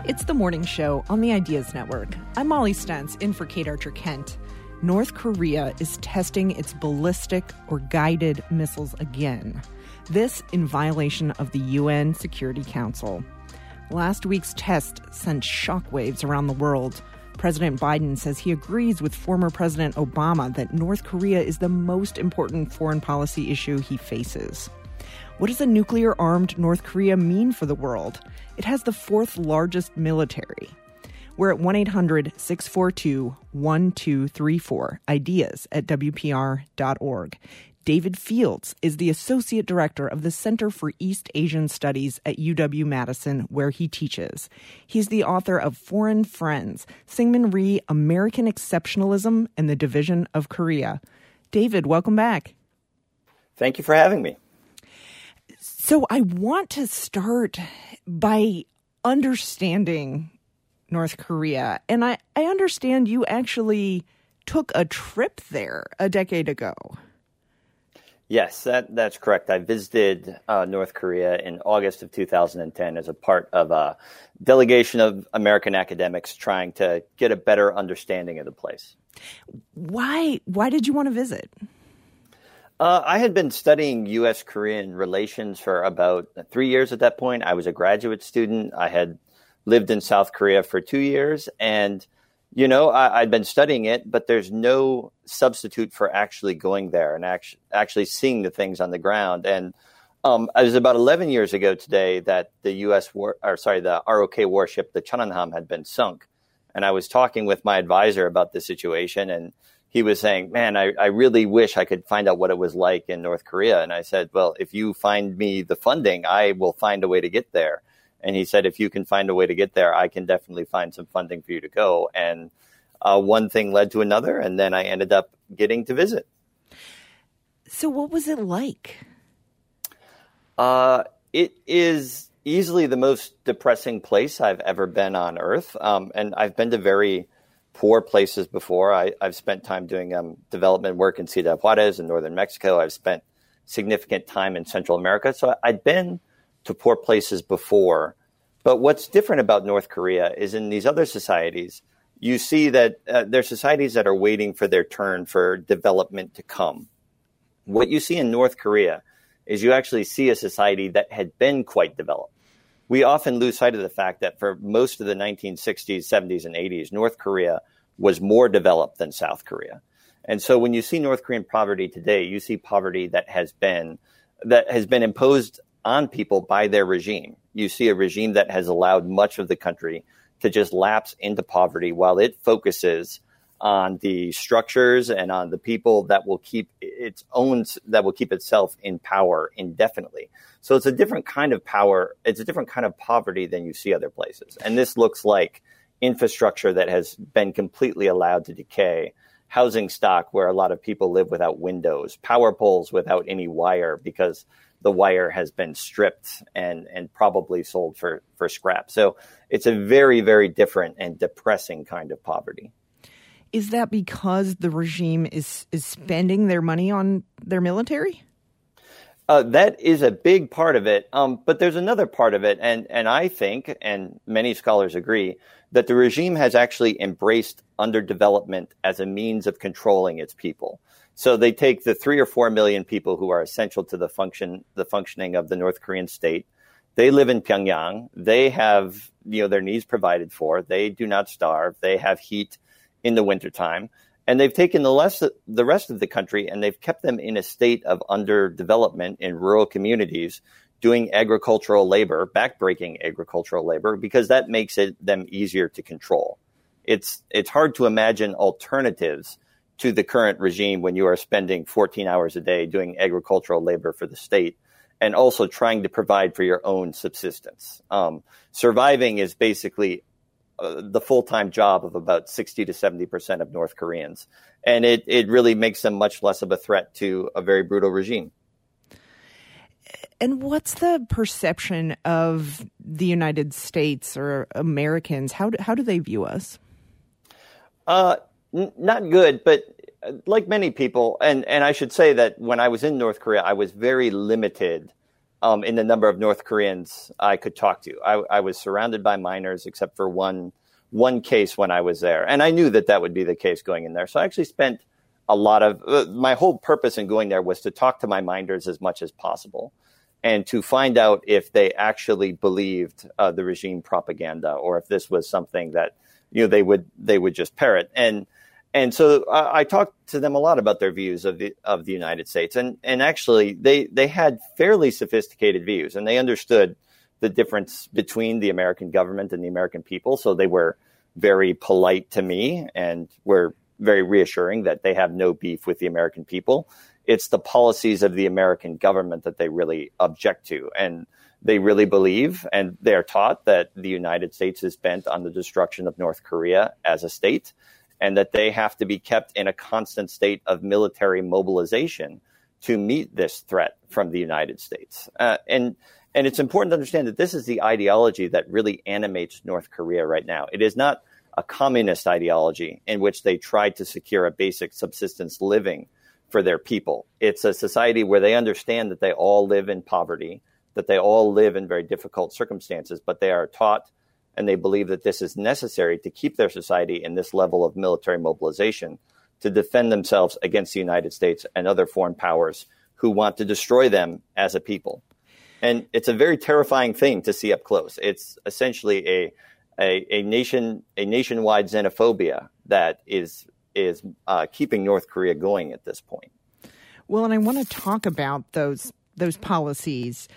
It's the morning show on the Ideas Network. I'm Molly Stentz, in for Kate Archer-Kent. North Korea is testing its ballistic or guided missiles again. This in violation of the UN Security Council. Last week's test sent shockwaves around the world. President Biden says he agrees with former President Obama that North Korea is the most important foreign policy issue he faces. What does a nuclear-armed North Korea mean for the world? It has the fourth largest military. We're at 1-800-642-1234, ideas at WPR.org. David Fields is the Associate Director of the Center for East Asian Studies at UW-Madison, where he teaches. He's the author of Foreign Friends, Syngman Rhee, American Exceptionalism and the Division of Korea. David, welcome back. Thank you for having me. So I want to start by understanding North Korea. And I understand you actually took a trip there a decade ago. Yes, that's correct. I visited North Korea in August of 2010 as a part of a delegation of American academics trying to get a better understanding of the place. Why did you want to visit? I had been studying U.S.-Korean relations for about 3 years at that point. I was a graduate student. I had lived in South Korea for 2 years. And, you know, I'd been studying it, but there's no substitute for actually going there and actually seeing the things on the ground. And it was about 11 years ago today that the the ROK warship, the Cheonwon had been sunk. And I was talking with my advisor about the situation, and he was saying, man, I really wish I could find out what it was like in North Korea. And I said, well, if you find me the funding, I will find a way to get there. And he said, if you can find a way to get there, I can definitely find some funding for you to go. And one thing led to another, and then I ended up getting to visit. So what was it like? It is easily the most depressing place I've ever been on Earth. And I've been to very poor places before. I've spent time doing development work in Ciudad Juarez in northern Mexico. I've spent significant time in Central America. So I'd been to poor places before. But what's different about North Korea is in these other societies, you see that they're societies that are waiting for their turn for development to come. What you see in North Korea is you actually see a society that had been quite developed. We often lose sight of the fact that for most of the 1960s, 70s, and 80s, North Korea was more developed than South Korea. And so when you see North Korean poverty today, you see poverty that has been imposed on people by their regime. You see a regime that has allowed much of the country to just lapse into poverty while it focuses on the structures and on the people that will keep itself in power indefinitely. So it's a different kind of power. It's a different kind of poverty than you see other places. And this looks like infrastructure that has been completely allowed to decay, housing stock where a lot of people live without windows, power poles without any wire because the wire has been stripped and probably sold for scrap. So it's a very, very different and depressing kind of poverty. Is that because the regime is spending their money on their military? That is a big part of it. But there's another part of it. And I think, and many scholars agree, that the regime has actually embraced underdevelopment as a means of controlling its people. So they take the 3 or 4 million people who are essential to the functioning of the North Korean state. They live in Pyongyang. They have, their needs provided for. They do not starve. They have heat in the wintertime. And they've taken the rest of the country and they've kept them in a state of underdevelopment in rural communities, doing agricultural labor, backbreaking agricultural labor, because that makes them easier to control. It's hard to imagine alternatives to the current regime when you are spending 14 hours a day doing agricultural labor for the state and also trying to provide for your own subsistence. Surviving is basically the full-time job of about 60 to 70% of North Koreans. And it really makes them much less of a threat to a very brutal regime. And what's the perception of the United States or Americans? How do they view us? Not good, but like many people, and I should say that when I was in North Korea, I was very limited in the number of North Koreans I could talk to. I was surrounded by minors, except for one case when I was there. And I knew that would be the case going in there. So I actually spent a lot of my whole purpose in going there was to talk to my minors as much as possible and to find out if they actually believed the regime propaganda or if this was something that, they would just parrot. And so I talked to them a lot about their views of the United States. And actually, they had fairly sophisticated views, and they understood the difference between the American government and the American people. So they were very polite to me and were very reassuring that they have no beef with the American people. It's the policies of the American government that they really object to. And they really believe, and they're taught, that the United States is bent on the destruction of North Korea as a state, and that they have to be kept in a constant state of military mobilization to meet this threat from the United States. And it's important to understand that this is the ideology that really animates North Korea right now. It is not a communist ideology in which they try to secure a basic subsistence living for their people. It's a society where they understand that they all live in poverty, that they all live in very difficult circumstances, but they are taught and they believe that this is necessary to keep their society in this level of military mobilization to defend themselves against the United States and other foreign powers who want to destroy them as a people. And it's a very terrifying thing to see up close. It's essentially a nationwide xenophobia that is keeping North Korea going at this point. Well, and I want to talk about those policies,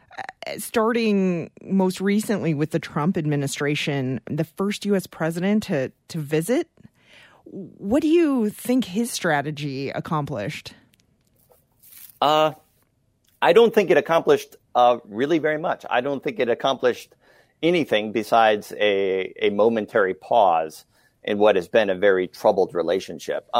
starting most recently with the Trump administration, the first U.S. president to visit. What do you think his strategy accomplished? I don't think it accomplished really very much. I don't think it accomplished anything besides a momentary pause in what has been a very troubled relationship.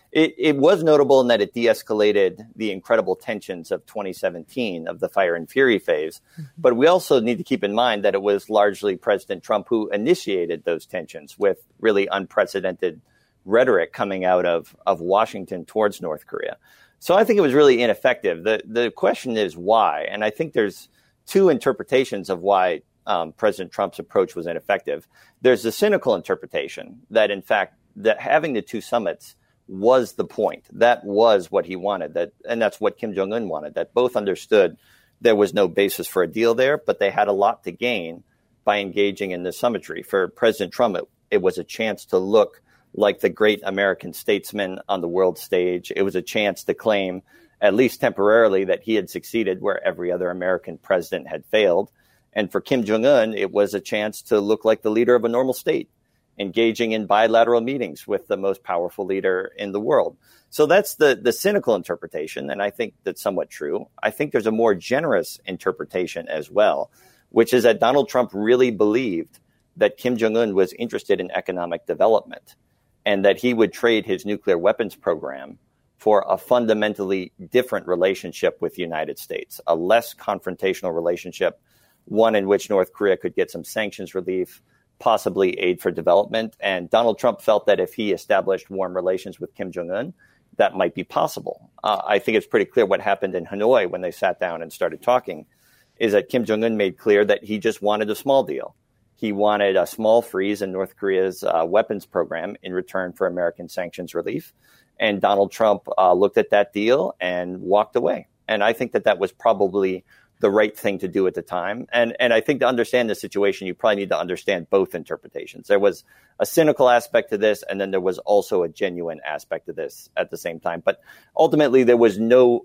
It was notable in that it de-escalated the incredible tensions of 2017 of the fire and fury phase. Mm-hmm. But we also need to keep in mind that it was largely President Trump who initiated those tensions with really unprecedented rhetoric coming out of Washington towards North Korea. So I think it was really ineffective. The question is why? And I think there's two interpretations of why President Trump's approach was ineffective. There's the cynical interpretation that, in fact, that having the two summits was the point. That was what he wanted, and that's what Kim Jong-un wanted, that both understood there was no basis for a deal there, but they had a lot to gain by engaging in the summitry. For President Trump, it was a chance to look like the great American statesman on the world stage. It was a chance to claim, at least temporarily, that he had succeeded where every other American president had failed. And for Kim Jong-un, it was a chance to look like the leader of a normal state, engaging in bilateral meetings with the most powerful leader in the world. So that's the cynical interpretation, and I think that's somewhat true. I think there's a more generous interpretation as well, which is that Donald Trump really believed that Kim Jong-un was interested in economic development and that he would trade his nuclear weapons program for a fundamentally different relationship with the United States, a less confrontational relationship, one in which North Korea could get some sanctions relief, possibly aid for development. And Donald Trump felt that if he established warm relations with Kim Jong-un, that might be possible. I think it's pretty clear what happened in Hanoi when they sat down and started talking, is that Kim Jong-un made clear that he just wanted a small deal. He wanted a small freeze in North Korea's weapons program in return for American sanctions relief. And Donald Trump looked at that deal and walked away. And I think that was probably the right thing to do at the time. And I think to understand the situation, you probably need to understand both interpretations. There was a cynical aspect to this, and then there was also a genuine aspect to this at the same time. But ultimately, there was no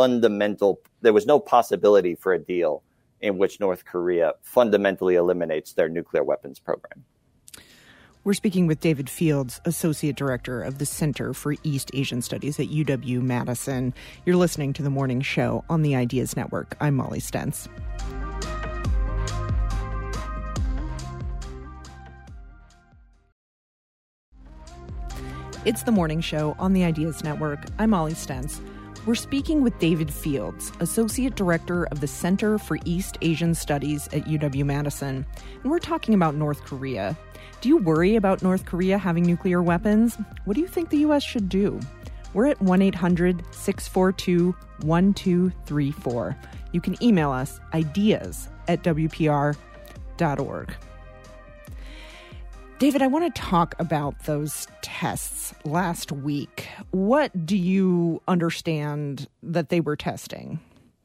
possibility for a deal in which North Korea fundamentally eliminates their nuclear weapons program. We're speaking with David Fields, Associate Director of the Center for East Asian Studies at UW-Madison. You're listening to The Morning Show on the Ideas Network. I'm Molly Stentz. It's The Morning Show on the Ideas Network. I'm Molly Stentz. We're speaking with David Fields, Associate Director of the Center for East Asian Studies at UW-Madison. And we're talking about North Korea. Do you worry about North Korea having nuclear weapons? What do you think the U.S. should do? We're at 1-800-642-1234. You can email us ideas@wpr.org. David, I want to talk about those tests last week. What do you understand that they were testing?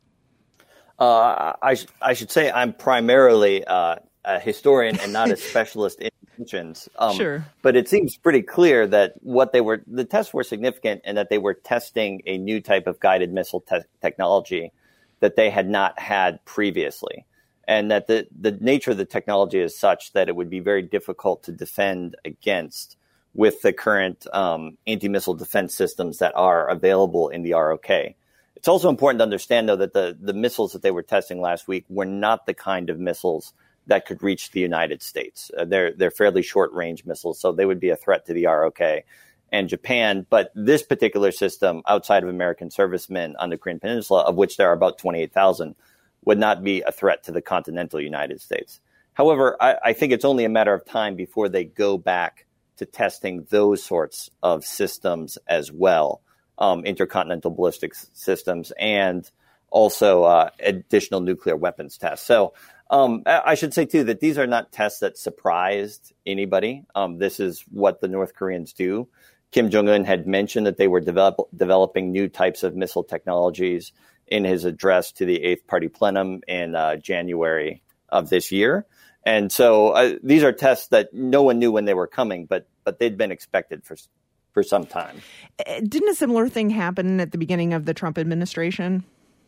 I should say I'm primarily a historian and not a specialist in inventions. Sure. But it seems pretty clear that the tests were significant and that they were testing a new type of guided missile technology that they had not had previously. And that the nature of the technology is such that it would be very difficult to defend against with the current anti-missile defense systems that are available in the ROK. It's also important to understand, though, that the missiles that they were testing last week were not the kind of missiles that could reach the United States. They're fairly short-range missiles, so they would be a threat to the ROK and Japan. But this particular system, outside of American servicemen on the Korean Peninsula, of which there are about 28,000, would not be a threat to the continental United States. However, I think it's only a matter of time before they go back to testing those sorts of systems as well, intercontinental ballistic systems, and also additional nuclear weapons tests. So I should say, too, that these are not tests that surprised anybody. This is what the North Koreans do. Kim Jong-un had mentioned that they were developing new types of missile technologies in his address to the Eighth Party Plenum in January of this year. And so these are tests that no one knew when they were coming, but they'd been expected for some time. Didn't a similar thing happen at the beginning of the Trump administration?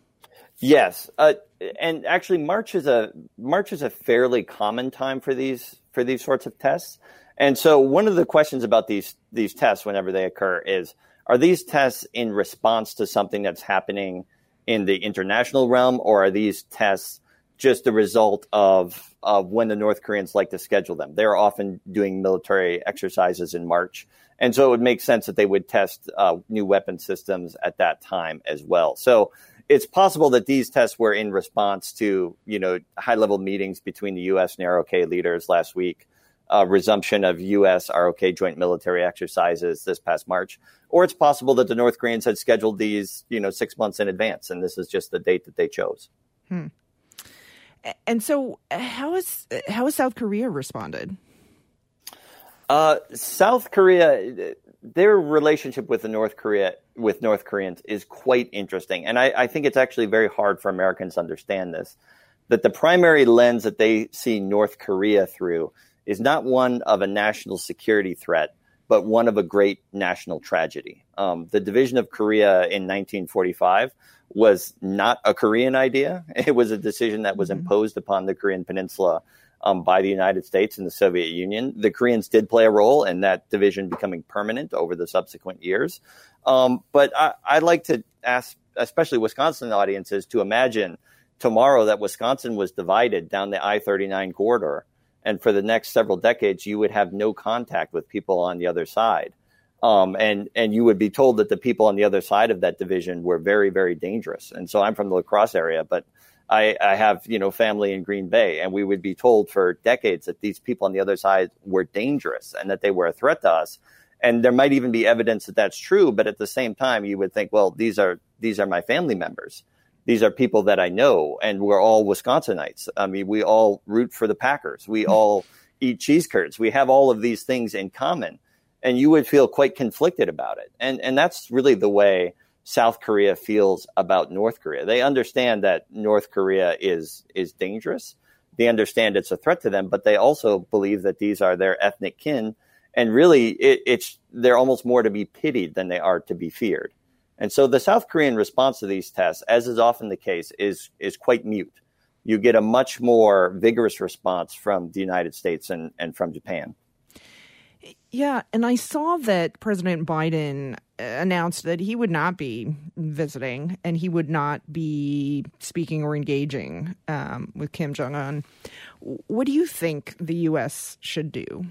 Yes. And actually, March is a fairly common time for these sorts of tests. And so one of the questions about these tests whenever they occur is, are these tests in response to something that's happening in the international realm, or are these tests just the result of when the North Koreans like to schedule them? They're often doing military exercises in March. And so it would make sense that they would test new weapon systems at that time as well. So it's possible that these tests were in response to, high-level meetings between the U.S. and ROK leaders last week, resumption of U.S. ROK joint military exercises this past March. Or it's possible that the North Koreans had scheduled these, 6 months in advance, and this is just the date that they chose. And so how has South Korea responded? South Korea, their relationship with North Koreans is quite interesting. And I think it's actually very hard for Americans to understand this, that the primary lens that they see North Korea through is not one of a national security threat, but one of a great national tragedy. The division of Korea in 1945 was not a Korean idea. It was a decision that was imposed upon the Korean Peninsula by the United States and the Soviet Union. The Koreans did play a role in that division becoming permanent over the subsequent years. But I'd like to ask, especially Wisconsin audiences, to imagine tomorrow that Wisconsin was divided down the I-39 corridor, and for the next several decades, you would have no contact with people on the other side. And you would be told that the people on the other side of that division were very, very dangerous. And so I'm from the La Crosse area, but I have, family in Green Bay, and we would be told for decades that these people on the other side were dangerous and that they were a threat to us. And there might even be evidence that that's true. But at the same time, you would think, well, these are my family members. These are people that I know, and we're all Wisconsinites. I mean, we all root for the Packers. We all eat cheese curds. We have all of these things in common, and you would feel quite conflicted about it. And that's really the way South Korea feels about North Korea. They understand that North Korea is dangerous. They understand it's a threat to them, but they also believe that these are their ethnic kin. And really, they're almost more to be pitied than they are to be feared. And so the South Korean response to these tests, as is often the case, is quite mute. You get a much more vigorous response from the United States and from Japan. Yeah, and I saw that President Biden announced that he would not be visiting and he would not be speaking or engaging with Kim Jong-un. What do you think the U.S. should do?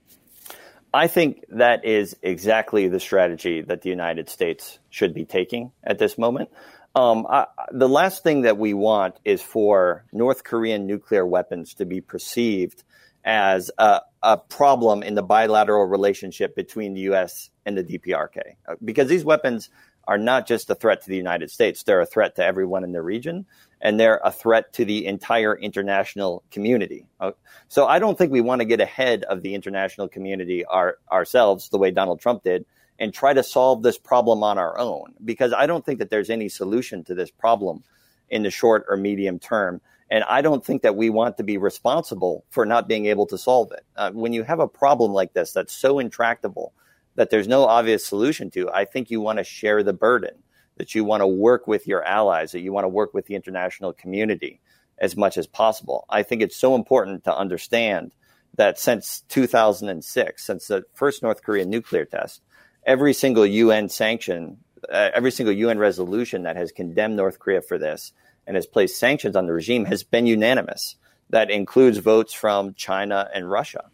I think that is exactly the strategy that the United States should be taking at this moment. The last thing that we want is for North Korean nuclear weapons to be perceived as a problem in the bilateral relationship between the U.S. and the DPRK, because these weapons are not just a threat to the United States. They're a threat to everyone in the region. and they're a threat to the entire international community. So I don't think we want to get ahead of the international community ourselves the way Donald Trump did and try to solve this problem on our own, because I don't think that there's any solution to this problem in the short or medium term. And I don't think that we want to be responsible for not being able to solve it. When you have a problem like this that's so intractable that there's no obvious solution to, I think you want to share the burden, that you want to work with your allies, that you want to work with the international community as much as possible. I think it's so important to understand that since 2006, since the first North Korean nuclear test, every single UN sanction, every single UN resolution that has condemned North Korea for this and has placed sanctions on the regime has been unanimous. That includes votes from China and Russia.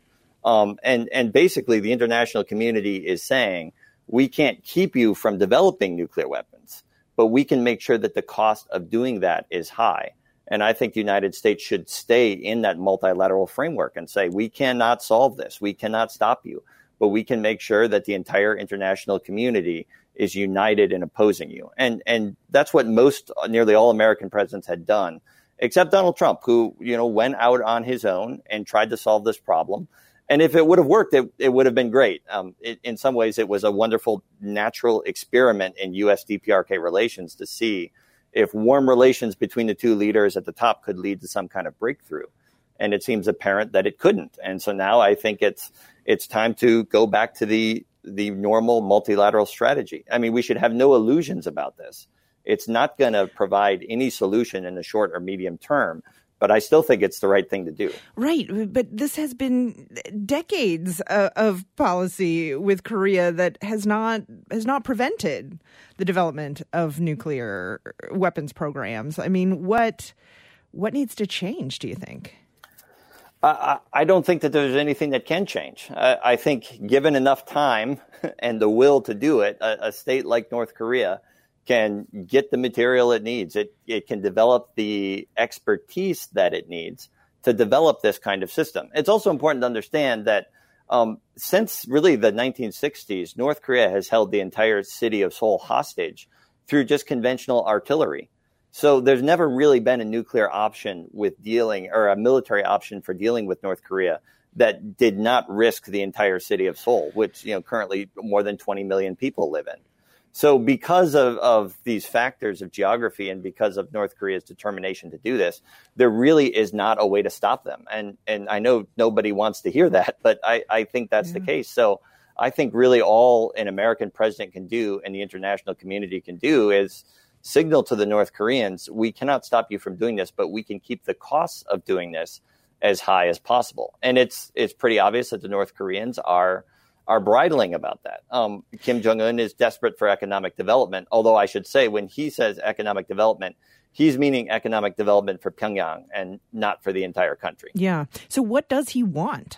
And basically the international community is saying, we can't keep you from developing nuclear weapons, but we can make sure that the cost of doing that is high. And I think the United States should stay in that multilateral framework and say, we cannot solve this. We cannot stop you, but we can make sure that the entire international community is united in opposing you. And that's what nearly all American presidents had done, except Donald Trump, who, went out on his own and tried to solve this problem. And if it would have worked, it would have been great. In some ways, it was a wonderful natural experiment in U.S. DPRK relations to see if warm relations between the two leaders at the top could lead to some kind of breakthrough. And it seems apparent that it couldn't. And so now I think it's time to go back to the normal multilateral strategy. I mean, we should have no illusions about this. It's not going to provide any solution in the short or medium term. But I still think it's the right thing to do. Right. But this has been decades of policy with Korea that has not prevented the development of nuclear weapons programs. I mean, what needs to change, do you think? I don't think that there's anything that can change. I think given enough time and the will to do it, a state like North Korea can get the material it needs. It can develop the expertise that it needs to develop this kind of system. It's also important to understand that since really the 1960s, North Korea has held the entire city of Seoul hostage through just conventional artillery. So there's never really been a nuclear option or a military option for dealing with North Korea that did not risk the entire city of Seoul, which currently more than 20 million people live in. So because of these factors of geography and because of North Korea's determination to do this, there really is not a way to stop them. And I know nobody wants to hear that, but I think that's the case. So I think really all an American president can do and the international community can do is signal to the North Koreans, we cannot stop you from doing this, but we can keep the costs of doing this as high as possible. And it's pretty obvious that the North Koreans are bridling about that. Kim Jong-un is desperate for economic development, although I should say when he says economic development, he's meaning economic development for Pyongyang and not for the entire country. Yeah. So what does he want?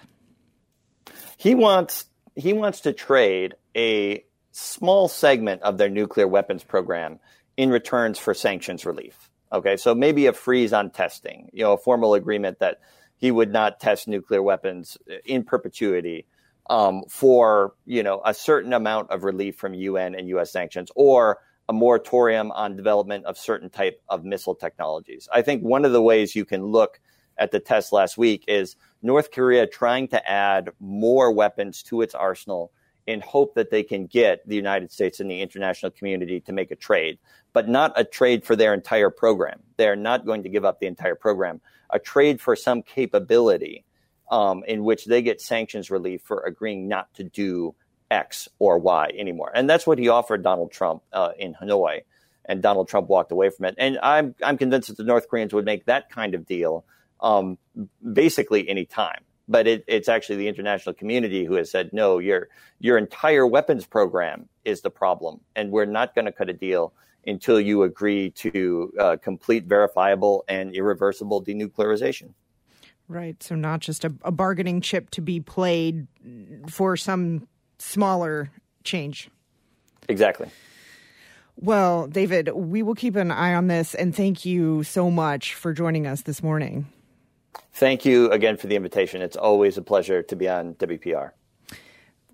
He wants to trade a small segment of their nuclear weapons program in returns for sanctions relief. Okay, so maybe a freeze on testing, a formal agreement that he would not test nuclear weapons in perpetuity for, a certain amount of relief from UN and U.S. sanctions, or a moratorium on development of certain type of missile technologies. I think one of the ways you can look at the test last week is North Korea trying to add more weapons to its arsenal in hope that they can get the United States and the international community to make a trade, but not a trade for their entire program. They're not going to give up the entire program, a trade for some capability in which they get sanctions relief for agreeing not to do X or Y anymore. And that's what he offered Donald Trump in Hanoi, and Donald Trump walked away from it. And I'm convinced that the North Koreans would make that kind of deal basically any time. But it's actually the international community who has said, no, your entire weapons program is the problem, and we're not going to cut a deal until you agree to complete, verifiable, and irreversible denuclearization. Right. So not just a bargaining chip to be played for some smaller change. Exactly. Well, David, we will keep an eye on this, and thank you so much for joining us this morning. Thank you again for the invitation. It's always a pleasure to be on WPR.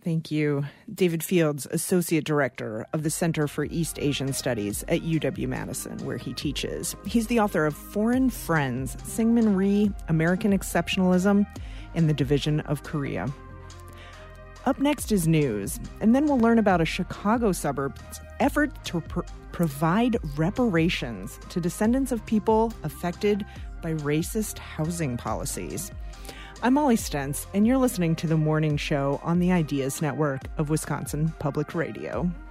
Thank you. David Fields, Associate Director of the Center for East Asian Studies at UW-Madison, where he teaches. He's the author of Foreign Friends, Syngman Rhee, American Exceptionalism, and the Division of Korea. Up next is news, and then we'll learn about a Chicago suburb's effort to provide reparations to descendants of people affected by racist housing policies. I'm Molly Stentz, and you're listening to The Morning Show on the Ideas Network of Wisconsin Public Radio.